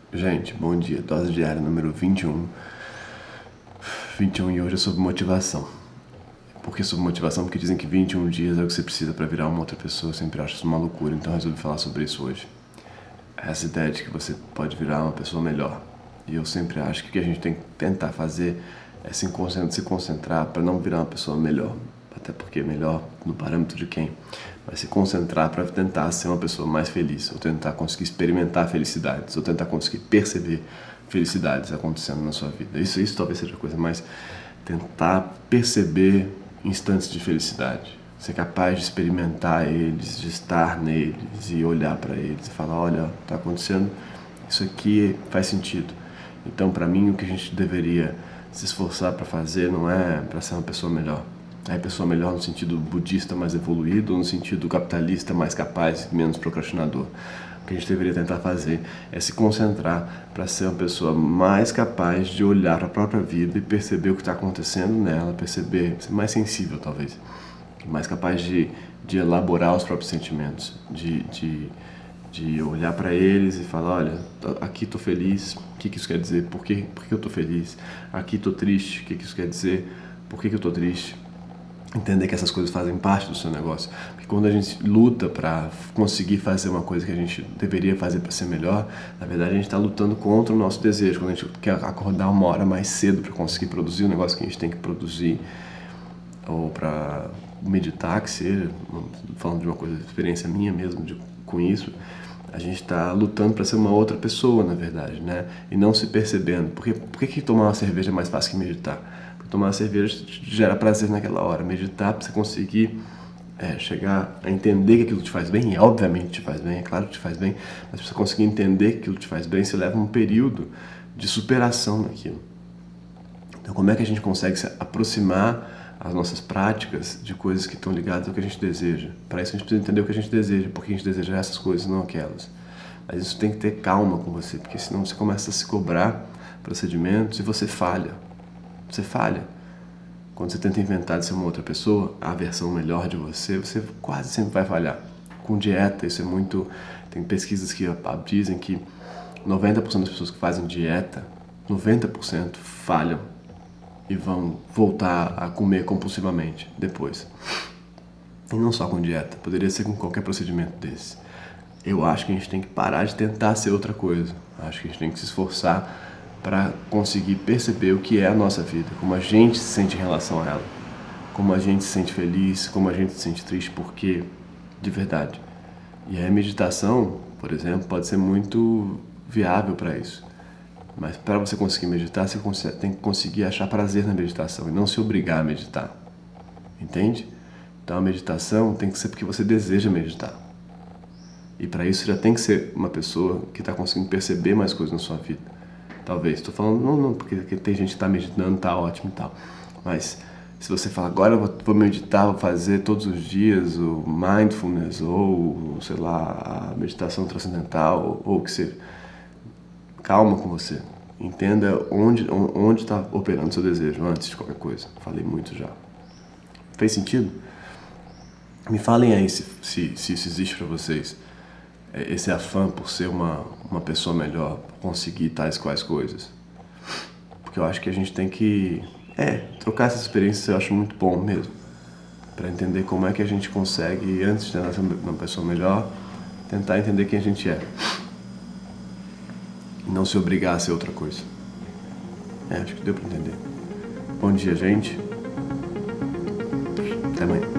Gente, bom dia. Dose diária número 21. 21 e hoje é sobre motivação. Por que sobre motivação? Porque dizem que 21 dias é o que você precisa para virar uma outra pessoa. Eu sempre acho isso uma loucura, então resolvi falar sobre isso hoje. Essa ideia de que você pode virar uma pessoa melhor. E eu sempre acho que o que a gente tem que tentar fazer é se concentrar para não virar uma pessoa melhor. Até porque melhor no parâmetro de quem? Mas se concentrar para tentar ser uma pessoa mais feliz, ou tentar conseguir experimentar felicidades, ou tentar conseguir perceber felicidades acontecendo na sua vida. Isso talvez seja a coisa mais... Tentar perceber instantes de felicidade. Ser capaz de experimentar eles, de estar neles e olhar para eles e falar, olha, está acontecendo, isso aqui faz sentido. Então, para mim, o que a gente deveria se esforçar para fazer não é para ser uma pessoa melhor. É pessoa melhor no sentido budista mais evoluído ou no sentido capitalista mais capaz e menos procrastinador. O que a gente deveria tentar fazer é se concentrar para ser uma pessoa mais capaz de olhar para a própria vida e perceber o que está acontecendo nela, perceber, ser mais sensível talvez, mais capaz de elaborar os próprios sentimentos, de olhar para eles e falar, olha, aqui estou feliz, o que isso quer dizer? Por que eu estou feliz? Aqui estou triste, o que isso quer dizer? Por que eu estou triste? Entender que essas coisas fazem parte do seu negócio. Porque quando a gente luta para conseguir fazer uma coisa que a gente deveria fazer para ser melhor, na verdade a gente está lutando contra o nosso desejo. Quando a gente quer acordar uma hora mais cedo para conseguir produzir o negócio que a gente tem que produzir, ou para meditar, que seja, falando de uma coisa, experiência minha mesmo com isso, a gente está lutando para ser uma outra pessoa, na verdade, né? E não se percebendo. Por que tomar uma cerveja é mais fácil que meditar? Porque tomar uma cerveja gera prazer naquela hora. Meditar para você conseguir chegar a entender que aquilo te faz bem, e obviamente te faz bem, é claro que te faz bem, mas para você conseguir entender que aquilo te faz bem, você leva um período de superação naquilo. Então, como é que a gente consegue se aproximar as nossas práticas de coisas que estão ligadas ao que a gente deseja? Para isso a gente precisa entender o que a gente deseja, porque a gente deseja essas coisas, não aquelas. Mas isso tem que ter calma com você, porque senão você começa a se cobrar procedimentos e você falha. Você falha. Quando você tenta inventar de ser uma outra pessoa, a versão melhor de você, você quase sempre vai falhar. Com dieta, isso é muito... Tem pesquisas que dizem que 90% das pessoas que fazem dieta, 90% falham e vão voltar a comer compulsivamente depois. E não só com dieta, poderia ser com qualquer procedimento desse. Eu acho que a gente tem que parar de tentar ser outra coisa. Acho que a gente tem que se esforçar para conseguir perceber o que é a nossa vida, como a gente se sente em relação a ela, como a gente se sente feliz, como a gente se sente triste, porque de verdade. E a meditação, por exemplo, pode ser muito viável para isso. Mas para você conseguir meditar, você tem que conseguir achar prazer na meditação e não se obrigar a meditar. Entende? Então a meditação tem que ser porque você deseja meditar. E para isso já tem que ser uma pessoa que está conseguindo perceber mais coisas na sua vida. Talvez. Estou falando, não, porque tem gente que está meditando, está ótimo e tal. Mas se você fala, agora eu vou meditar, vou fazer todos os dias o mindfulness ou, sei lá, a meditação transcendental ou o que seja. Calma com você. Entenda onde está operando o seu desejo antes de qualquer coisa. Falei muito já. Fez sentido? Me falem aí se isso existe para vocês. Esse afã por ser uma pessoa melhor, por conseguir tais quais coisas. Porque eu acho que a gente tem que trocar essas experiências, eu acho muito bom mesmo. Para entender como é que a gente consegue, antes de tentar ser uma pessoa melhor, tentar entender quem a gente é. Não se obrigar a ser outra coisa. Acho que deu para entender. Bom dia, gente. Até amanhã.